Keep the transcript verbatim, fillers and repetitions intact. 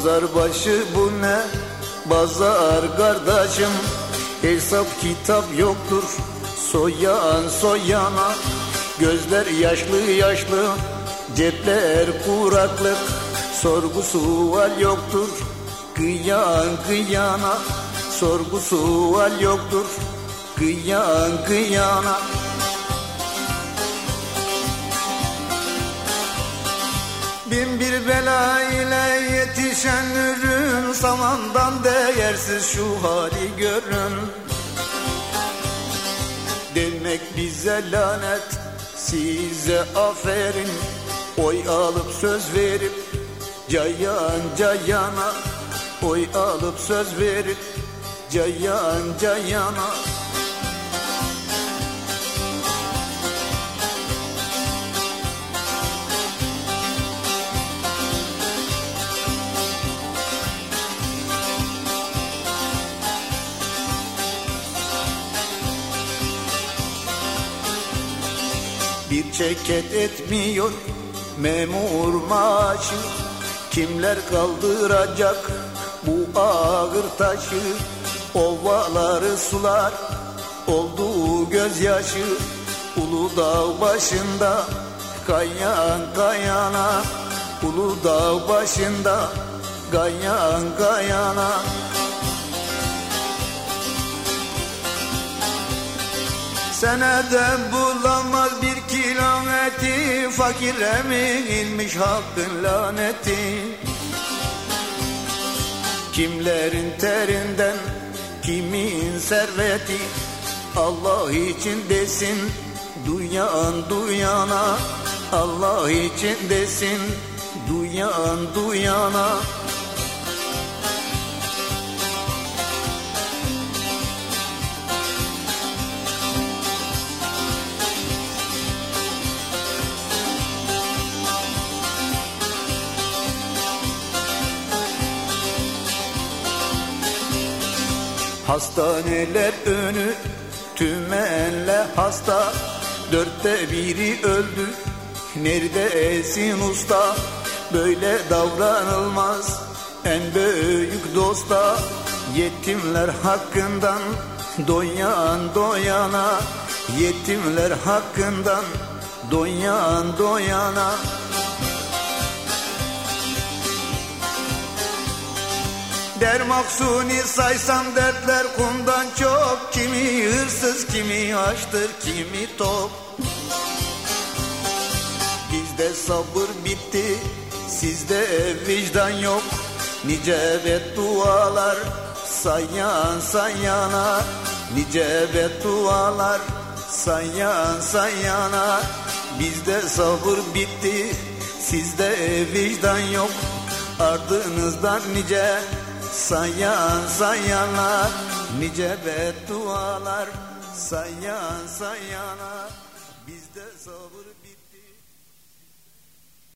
Pazar başı bu ne pazar kardeşim, hesap kitap yoktur soyan soyana. Gözler yaşlı yaşlı, cepler kuraklık, sorgu sual yoktur kıyan kıyana. Sorgu sual yoktur kıyan kıyana. Bin bir bela ile yetişen ürün, samandan değersiz şu hali görün. Demek bize lanet, size aferin. Oy alıp söz verip cayan cayana. Oy alıp söz verip cayan cayana. Bir ceket etmiyor memur maaşı, kimler kaldıracak bu ağır taşı? Ovaları sular oldu gözyaşı, Uludağ başında kayan kayana. Uludağ başında kayan kayana. Senede bulamaz bir kilo eti, fakire mi inmiş hakkın laneti? Kimlerin terinden kimin serveti, Allah için desin duyan duyana. Allah için desin duyan duyana. Hastaneler önü tümenle hasta, dörtte biri öldü, neredesin usta? Böyle davranılmaz en büyük dosta. Yetimler hakkından doyan doyana. Yetimler hakkından doyan doyana. Der Maksuni saysam dertler kumdan çok. Kimi hırsız, kimi açtır, kimi top. Bizde sabır bitti, sizde vicdan yok. Nice beddualar sayan sayana. Nice beddualar sayan sayana. Bizde sabır bitti, sizde vicdan yok. Ardınızdan nice sayan sayana. Nice beddualar sayan sayana. Bizde sabır